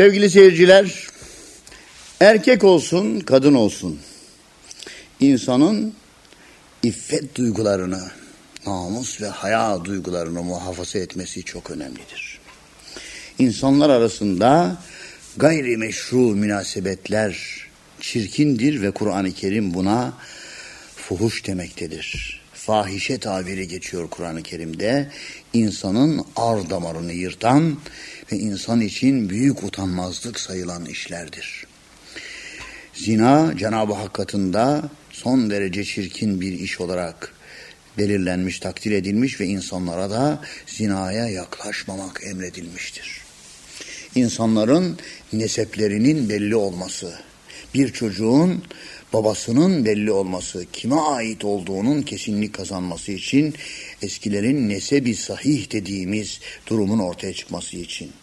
Sevgili seyirciler, erkek olsun, kadın olsun, insanın iffet duygularını, namus ve haya duygularını muhafaza etmesi çok önemlidir. İnsanlar arasında gayrimeşru münasebetler çirkindir ve Kur'an-ı Kerim buna fuhuş demektedir. Fahişe tabiri geçiyor Kur'an-ı Kerim'de. İnsanın ar damarını yırtan ve insan için büyük utanmazlık sayılan işlerdir. Zina Cenab-ı Hak katında son derece çirkin bir iş olarak belirlenmiş, takdir edilmiş ve insanlara da zinaya yaklaşmamak emredilmiştir. İnsanların neseplerinin belli olması, bir çocuğun babasının belli olması, kime ait olduğunun kesinlik kazanması için, eskilerin nesebi sahih dediğimiz durumun ortaya çıkması için,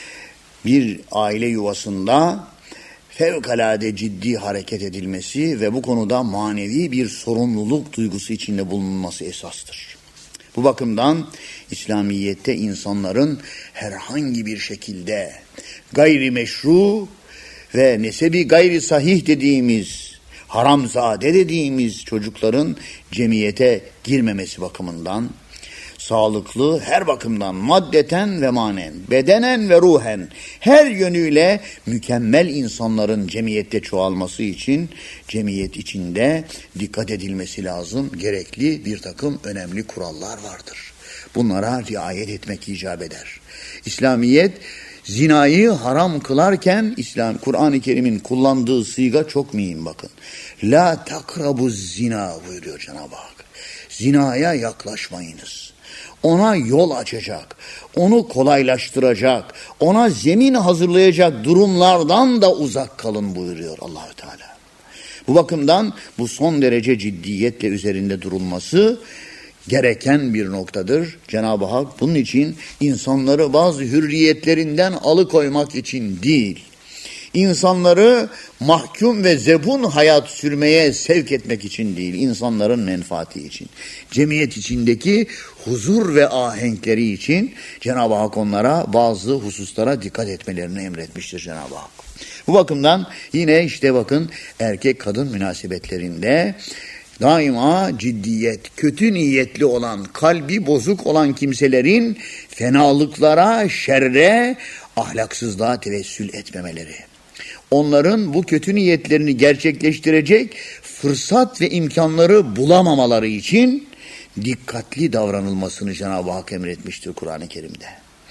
bir aile yuvasında fevkalade ciddi hareket edilmesi ve bu konuda manevi bir sorumluluk duygusu içinde bulunması esastır. Bu bakımdan İslamiyet'te insanların herhangi bir şekilde gayrimeşru ve nesebi gayri sahih dediğimiz, haramzade dediğimiz çocukların cemiyete girmemesi bakımından, sağlıklı her bakımdan maddeten ve manen, bedenen ve ruhen her yönüyle mükemmel insanların cemiyette çoğalması için cemiyet içinde dikkat edilmesi lazım. Gerekli bir takım önemli kurallar vardır. Bunlara riayet etmek icap eder. İslamiyet zinayı haram kılarken Kur'an-ı Kerim'in kullandığı sıyga çok mühim bakın. La takrabuz zina buyuruyor Cenab-ı Hak. Zinaya yaklaşmayınız. Ona yol açacak, onu kolaylaştıracak, ona zemin hazırlayacak durumlardan da uzak kalın buyuruyor Allah-u Teala. Bu bakımdan bu son derece ciddiyetle üzerinde durulması gereken bir noktadır. Cenab-ı Hak bunun için insanları bazı hürriyetlerinden alıkoymak için değil, İnsanları mahkum ve zebun hayat sürmeye sevk etmek için değil, insanların menfaati için, cemiyet içindeki huzur ve ahenkleri için Cenab-ı Hak onlara bazı hususlara dikkat etmelerini emretmiştir Cenab-ı Hak. Bu bakımdan yine işte bakın erkek kadın münasebetlerinde daima ciddiyet, kötü niyetli olan, kalbi bozuk olan kimselerin fenalıklara, şerre, ahlaksızlığa tevessül etmemeleri. Onların bu kötü niyetlerini gerçekleştirecek fırsat ve imkanları bulamamaları için dikkatli davranılmasını Cenab-ı Hak emretmiştir Kur'an-ı Kerim'de.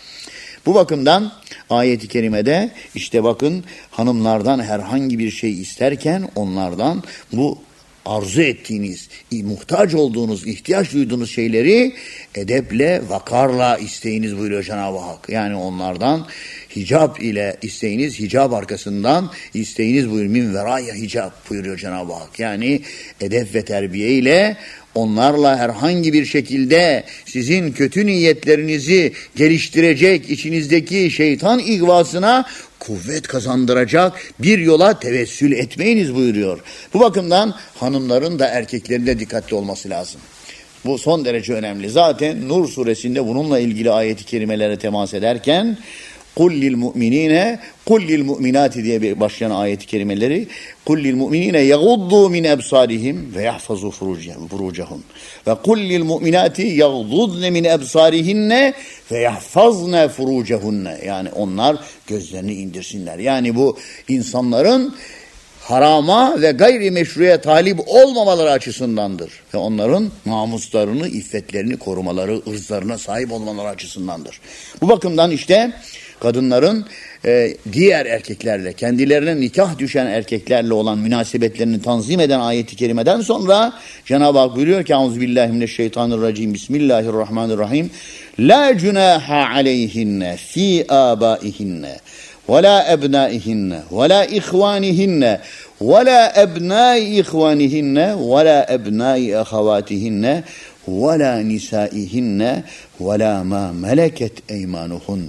Bu bakımdan ayet-i kerimede işte bakın hanımlardan herhangi bir şey isterken onlardan bu arzu ettiğiniz, muhtaç olduğunuz, ihtiyaç duyduğunuz şeyleri edeple, vakarla isteyiniz buyuruyor Cenab-ı Hak. Yani onlardan hicap ile isteyiniz, hicap arkasından isteyiniz buyuruyor. Min veraya hicap buyuruyor Cenab-ı Hak. Yani edep ve terbiye ile onlarla herhangi bir şekilde sizin kötü niyetlerinizi geliştirecek, içinizdeki şeytan ihvasına kuvvet kazandıracak bir yola tevessül etmeyiniz buyuruyor. Bu bakımdan hanımların da erkeklerin de dikkatli olması lazım. Bu son derece önemli. Zaten Nur suresinde bununla ilgili ayet-i kerimelere temas ederken قُلْ لِلْمُؤْمِنِينَ قُلْ لِلْمُؤْمِنَاتِ diye başlayan ayet-i kerimeleri قُلْ لِلْمُؤْمِنِينَ يَغُضُّوا مِنْ أَبْصَارِهِمْ وَيَحْفَظُوا فُرُوجَهُمْ وَقُلْ لِلْمُؤْمِنَاتِ يَغْضُضْنَ مِنْ أَبْصَارِهِنَّ وَيَحْفَظْنَ فُرُوجَهُنَّ yani onlar gözlerini indirsinler. Yani bu insanların harama ve gayrimeşruya talip olmamaları açısındandır. Ve onların namuslarını, iffetlerini korumaları, ırzlarına sahip olmaları açısındandır. Bu bakımdan işte kadınların diğer erkeklerle, kendilerine nikah düşen erkeklerle olan münasebetlerini tanzim eden ayet-i kerimeden sonra Cenab-ı Hak buyuruyor ki Euzubillahimineşşeytanirracim Bismillahirrahmanirrahim La cunaha aleyhinne fi abaihinne ولا أبنائهن ولا إخوانهن ولا أبناء إخوانهن ولا أبناء أخواتهن ولا نسائهن ولا ما ملكت أيمانهن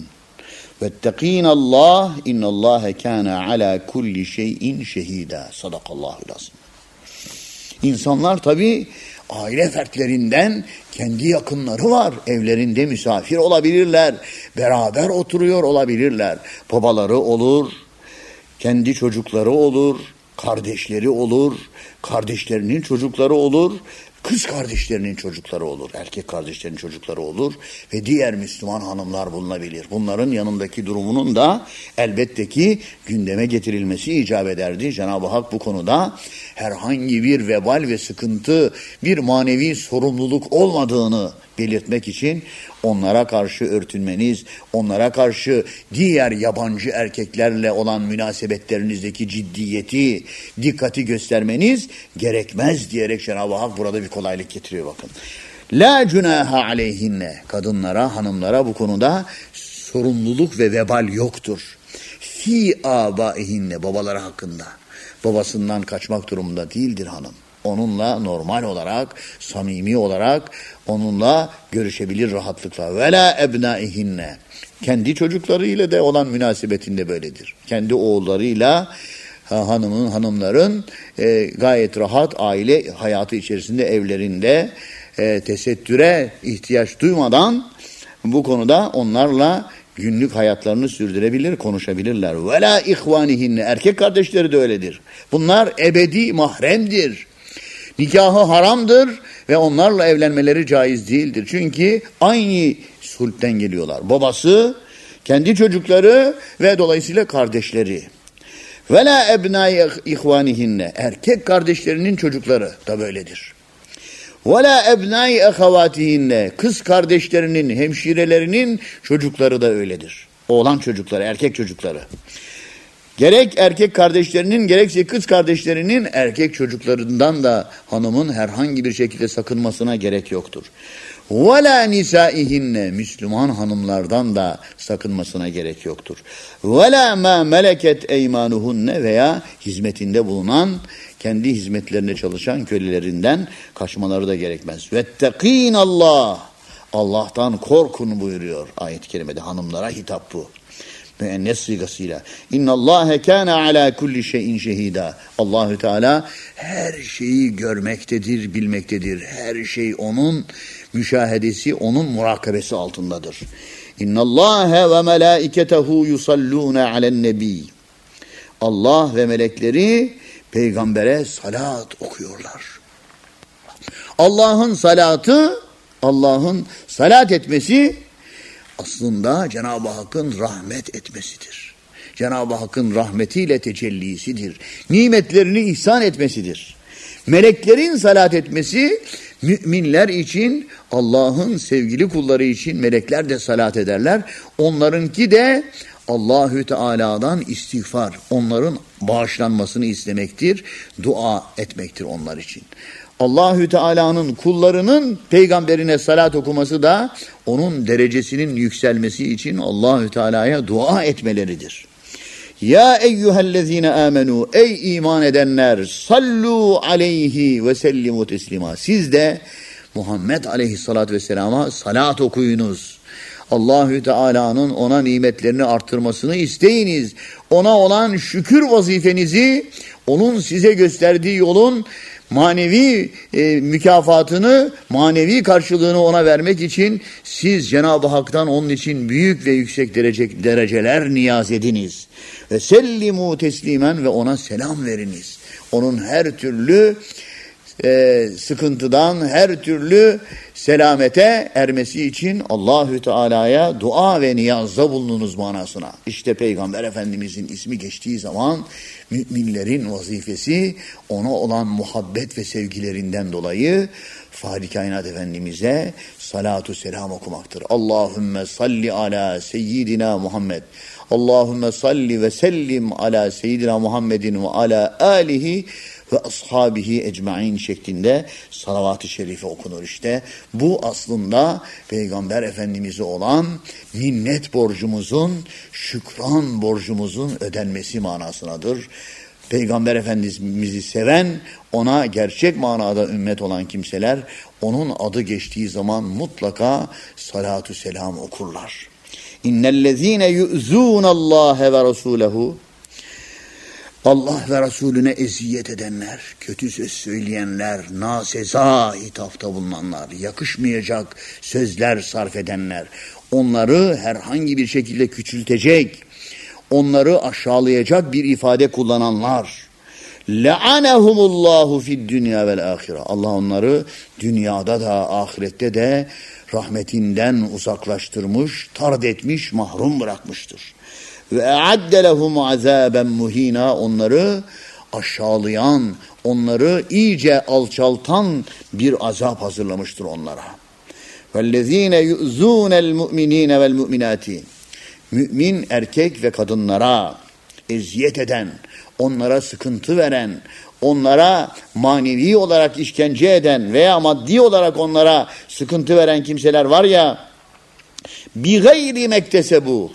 واتقين الله إن الله كان على كل شيء شهيدا. Sadakallahu lazım. İnsanlar tabii aile fertlerinden kendi yakınları var. Evlerinde misafir olabilirler. Beraber oturuyor olabilirler. Babaları olur, kendi çocukları olur, kardeşleri olur, kardeşlerinin çocukları olur, kız kardeşlerinin çocukları olur, erkek kardeşlerinin çocukları olur ve diğer Müslüman hanımlar bulunabilir. Bunların yanındaki durumunun da elbette ki gündeme getirilmesi icap ederdi. Cenab-ı Hak bu konuda herhangi bir vebal ve sıkıntı, bir manevi sorumluluk olmadığını belirtmek için onlara karşı örtünmeniz, onlara karşı diğer yabancı erkeklerle olan münasebetlerinizdeki ciddiyeti, dikkati göstermeniz gerekmez diyerek Cenab-ı Hak burada bir kolaylık getiriyor bakın. La cunaha aleyhinne, kadınlara, hanımlara bu konuda sorumluluk ve vebal yoktur. Fi abaihinne, babaları hakkında. Babasından kaçmak durumunda değildir hanım. Onunla normal olarak, samimi olarak onunla görüşebilir rahatlıkla. Ve la ebnaihinne. Kendi çocuklarıyla da olan münasebetinde böyledir. Kendi oğullarıyla hanımların gayet rahat aile hayatı içerisinde evlerinde tesettüre ihtiyaç duymadan bu konuda onlarla günlük hayatlarını sürdürebilir, konuşabilirler. Ve la ihvanihinne. Erkek kardeşleri de öyledir. Bunlar ebedi mahremdir. Nikahı haramdır ve onlarla evlenmeleri caiz değildir. Çünkü aynı sulhten geliyorlar. Babası, kendi çocukları ve dolayısıyla kardeşleri. Ve la ebnai ihvanihinne. Erkek kardeşlerinin çocukları da böyledir. Ve la ebnai ahavatihinne. Kız kardeşlerinin, hemşirelerinin çocukları da öyledir. Oğlan çocukları, erkek çocukları. Gerek erkek kardeşlerinin gerekse kız kardeşlerinin erkek çocuklarından da hanımın herhangi bir şekilde sakınmasına gerek yoktur. وَلَا نِسَائِهِنَّ. Müslüman hanımlardan da sakınmasına gerek yoktur. وَلَا مَا مَلَكَتْ اَيْمَانُهُنَّ. Veya hizmetinde bulunan, kendi hizmetlerine çalışan kölelerinden kaçmaları da gerekmez. وَاتَّقِينَ اللّٰهِ. Allah'tan korkun buyuruyor ayet-i kerimede. Hanımlara hitap bu. Müennes sigasıyla. İnnallâhe kâne alâ kulli şeyin şehîdâ. Allahü Teala her şeyi görmektedir, bilmektedir. Her şey onun müşahedesi, onun murakabesi altındadır. İnnallâhe ve melâiketehu yusallûne alen nebî. Allah ve melekleri peygambere salat okuyorlar. Allah'ın salatı, Allah'ın salat etmesi aslında Cenab-ı Hakk'ın rahmet etmesidir. Cenab-ı Hakk'ın rahmetiyle tecellisidir. Nimetlerini ihsan etmesidir. Meleklerin salat etmesi müminler için, Allah'ın sevgili kulları için melekler de salat ederler. Onlarınki de Allahü Teala'dan istiğfar, onların bağışlanmasını istemektir, dua etmektir onlar için. Allahü Teala'nın kullarının peygamberine salat okuması da onun derecesinin yükselmesi için Allahü Teala'ya dua etmeleridir. Ya eyyühellezine amenu, ey iman edenler, sallu aleyhi ve sellimu teslima. Siz de Muhammed aleyhissalatü vesselama salat okuyunuz. Allahü Teala'nın ona nimetlerini artırmasını isteyiniz. Ona olan şükür vazifenizi, onun size gösterdiği yolun manevi mükafatını, manevi karşılığını ona vermek için siz Cenab-ı Hak'tan onun için büyük ve yüksek dereceler niyaz ediniz. Ve sellimu teslimen, ve ona selam veriniz. Onun her türlü sıkıntıdan, her türlü selamete ermesi için Allahü Teala'ya dua ve niyazda bulununuz manasına. İşte Peygamber Efendimizin ismi geçtiği zaman müminlerin vazifesi ona olan muhabbet ve sevgilerinden dolayı Fahri Kainat Efendimiz'e salatu selam okumaktır. Allahümme salli ala seyyidina Muhammed. Allahümme salli ve sellim ala seyyidina Muhammedin ve ala alihi ve ashabihi ecmaîn şeklinde salavat-ı şerife okunur işte. Bu aslında Peygamber Efendimiz'e olan minnet borcumuzun, şükran borcumuzun ödenmesi manasınadır. Peygamber Efendimiz'i seven, ona gerçek manada ümmet olan kimseler, onun adı geçtiği zaman mutlaka salatu selam okurlar. İnnellezîne yu'zûnallâhe ve rasûlehu. Allah ve Resulüne eziyet edenler, kötü söz söyleyenler, naseza hitapta bulunanlar, yakışmayacak sözler sarf edenler, onları herhangi bir şekilde küçültecek, onları aşağılayacak bir ifade kullananlar, le'anehumullahu fid dünya vel ahire. Allah onları dünyada da ahirette de rahmetinden uzaklaştırmış, tard etmiş, mahrum bırakmıştır. Ve e'adde lehum azaben muhina, onları aşağılayan, onları iyice alçaltan bir azap hazırlamıştır onlara. Vellezine yu'zunel mu'minine vel mu'minati, mümin erkek ve kadınlara eziyet eden, onlara sıkıntı veren, onlara manevi olarak işkence eden veya maddi olarak onlara sıkıntı veren kimseler var ya, bi gayri mektesebu,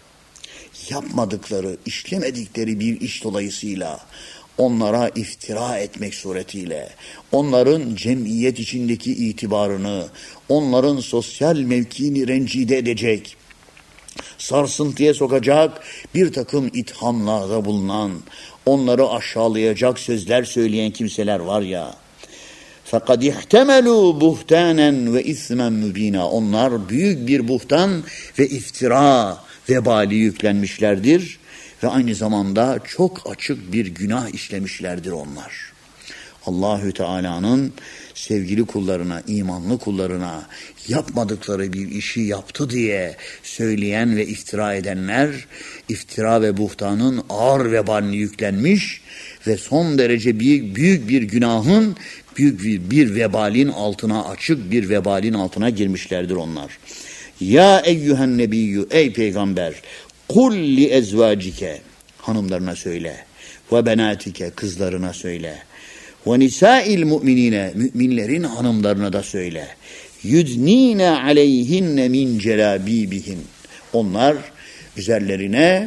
yapmadıkları, işlemedikleri bir iş dolayısıyla onlara iftira etmek suretiyle, onların cemiyet içindeki itibarını, onların sosyal mevkiini rencide edecek, sarsıntıya sokacak bir takım ithamlarda bulunan, onları aşağılayacak sözler söyleyen kimseler var ya, fakat ihtemelu buhtanen ve ismen mübina, onlar büyük bir buhtan ve iftira vebali yüklenmişlerdir ve aynı zamanda çok açık bir günah işlemişlerdir onlar. Allahü Teala'nın sevgili kullarına, imanlı kullarına yapmadıkları bir işi yaptı diye söyleyen ve iftira edenler, iftira ve buhtanın ağır vebalini yüklenmiş ve son derece büyük bir günahın, büyük bir vebalin altına, açık bir vebalin altına girmişlerdir onlar. Ya eyyühen nebiyyü, ey peygamber, kul li ezvacike, hanımlarına söyle, ve benatike, kızlarına söyle, ve nisa'il mu'minine, müminlerin hanımlarına da söyle, yudnine aleyhinne min celabibihin, onlar üzerlerine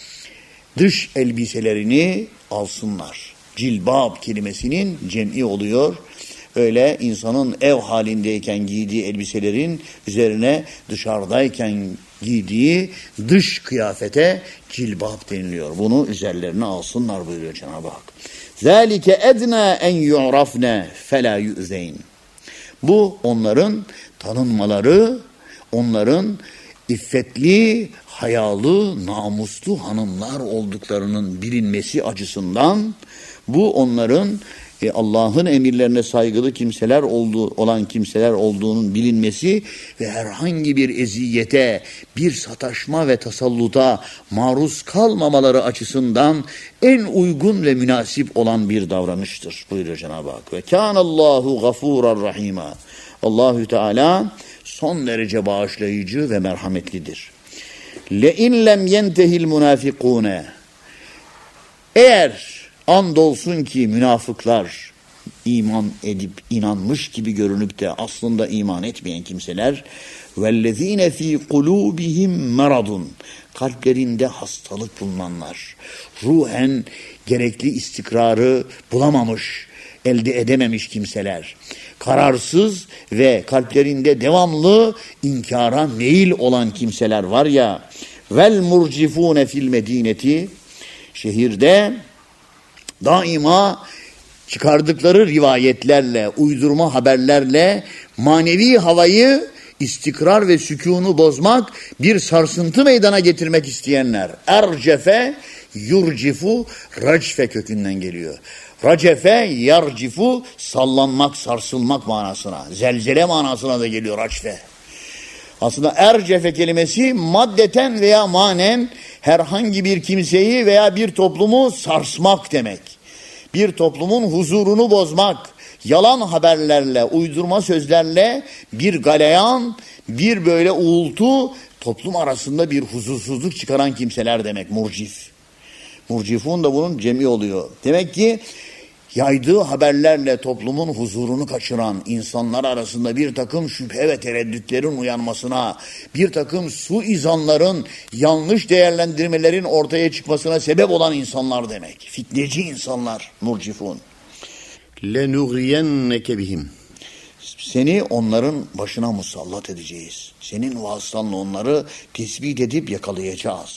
dış elbiselerini alsınlar. Cilbab kelimesinin cem'i oluyor. Öyle insanın ev halindeyken giydiği elbiselerin üzerine dışarıdayken giydiği dış kıyafete cilbab deniliyor. Bunu üzerlerine alsınlar buyuruyor Cenab-ı Hak. ذَٰلِكَ اَدْنَا اَنْ يُعْرَفْنَا فَلَا يُؤْذَيْنَ. Bu onların tanınmaları, onların iffetli, hayalı, namuslu hanımlar olduklarının bilinmesi açısından, bu onların Allah'ın emirlerine saygılı kimseler olan kimseler olduğunun bilinmesi ve herhangi bir eziyete, bir sataşma ve tasalluta maruz kalmamaları açısından en uygun ve münasip olan bir davranıştır buyuruyor Cenab-ı Hak. Ve kânallâhu gafûran rahîmâ. Allahü Teala son derece bağışlayıcı ve merhametlidir. Le in lem yentehil münafıkûne. Eğer andolsun ki münafıklar, iman edip inanmış gibi görünüp de aslında iman etmeyen kimseler, vellezine fi kulubihim maradun, kalplerinde hastalık bulunanlar, ruhen gerekli istikrarı bulamamış, elde edememiş kimseler, kararsız ve kalplerinde devamlı inkara meyil olan kimseler var ya, vel murcifune fil medineti, şehirde daima çıkardıkları rivayetlerle, uydurma haberlerle manevi havayı, istikrar ve sükûnu bozmak, bir sarsıntı meydana getirmek isteyenler. Ercefe, yurcifu, racfe kökünden geliyor. Racefe, yarcifu, sallanmak, sarsılmak manasına. Zelzele manasına da geliyor racfe. Aslında ercefe kelimesi maddeten veya manen herhangi bir kimseyi veya bir toplumu sarsmak demek. Bir toplumun huzurunu bozmak, yalan haberlerle, uydurma sözlerle bir galeyan, bir böyle uğultu, toplum arasında bir huzursuzluk çıkaran kimseler demek murcif. Murcifun da bunun cemi oluyor. Demek ki yaydığı haberlerle toplumun huzurunu kaçıran, insanlar arasında bir takım şüphe ve tereddütlerin uyanmasına, bir takım suizanların, yanlış değerlendirmelerin ortaya çıkmasına sebep olan insanlar demek. Fitneci insanlar, murcifun. لَنُغْيَنَّكَ بِهِمْ. Seni onların başına musallat edeceğiz. Senin vasıtanla onları tespit edip yakalayacağız.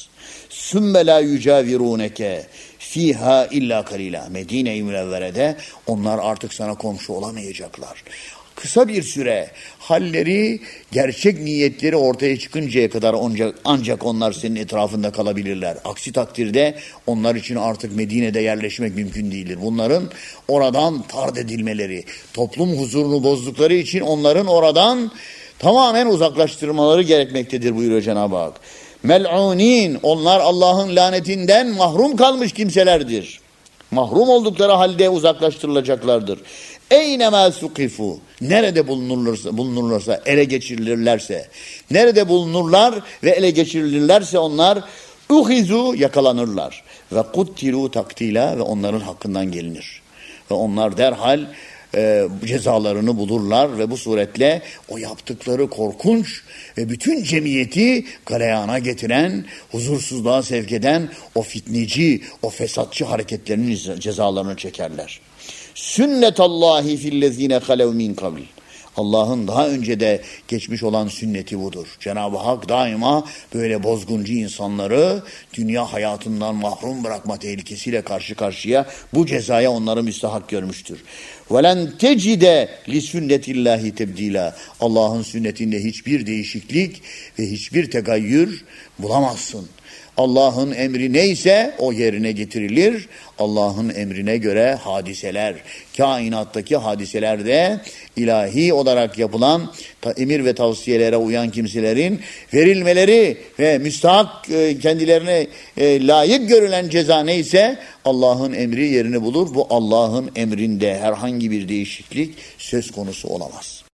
sümme la yücaviruneke fiha illa kalila. Medine-i Münevvere'de onlar artık sana komşu olamayacaklar. Kısa bir süre halleri, gerçek niyetleri ortaya çıkıncaya kadar ancak onlar senin etrafında kalabilirler. Aksi takdirde onlar için artık Medine'de yerleşmek mümkün değildir. Bunların oradan tard edilmeleri, toplum huzurunu bozdukları için onların oradan tamamen uzaklaştırmaları gerekmektedir buyuruyor Cenab-ı Hak. Mel'unin, onlar Allah'ın lanetinden mahrum kalmış kimselerdir. Mahrum oldukları halde uzaklaştırılacaklardır. Eynemâ sukifu, nerede bulunurlarsa, ele geçirilirlerse, nerede bulunurlar ve ele geçirilirlerse onlar uhizu, yakalanırlar ve kuttilu taktila, ve onların hakkından gelinir. Ve onlar derhal cezalarını bulurlar ve bu suretle o yaptıkları korkunç ve bütün cemiyeti galeyana getiren, huzursuzluğa sevk eden o fitneci, o fesatçı hareketlerinin cezalarını çekerler. Sünnetallahi fillezine halev min kabl. Allah'ın daha önce de geçmiş olan sünneti budur. Cenab-ı Hak daima böyle bozguncu insanları dünya hayatından mahrum bırakma tehlikesiyle karşı karşıya, bu cezaya onları müstahak görmüştür. وَلَنْ تَجِدَ لِسُنَّةِ اللّٰهِ تَبْد۪يلًا. Allah'ın sünnetinde hiçbir değişiklik ve hiçbir tegayyür bulamazsın. Allah'ın emri neyse o yerine getirilir. Allah'ın emrine göre hadiseler, kainattaki hadiselerde ilahi olarak yapılan emir ve tavsiyelere uyan kimselerin verilmeleri ve müstahak kendilerine layık görülen ceza neyse Allah'ın emri yerini bulur. Bu Allah'ın emrinde herhangi bir değişiklik söz konusu olamaz.